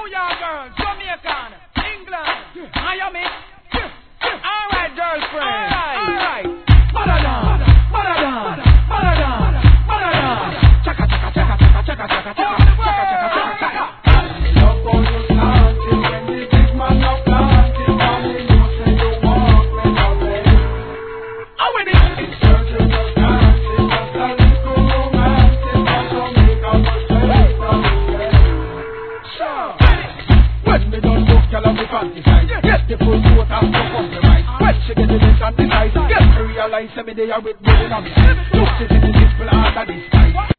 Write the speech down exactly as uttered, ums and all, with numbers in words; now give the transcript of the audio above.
New York girls, Jamaican, England, Miami. All right, girlfriend. All right, all right. Madadan, Madadan, Madadan, Madadan. Chaka chaka chaka chaka chaka chaka chaka chaka chaka chaka. Love on you dancing when the big man up dancing. Mommy, you say you want me loving. How with it? It's certain you're dancing, just a little romancing. But don't make a mistake, don't regret. Sure. When me done book, girl, I'm fantasize. Get the full coat and fuck up the right. When she get the list and the size, get me realize every day I with me in a me. Look, she's in the display under this guy.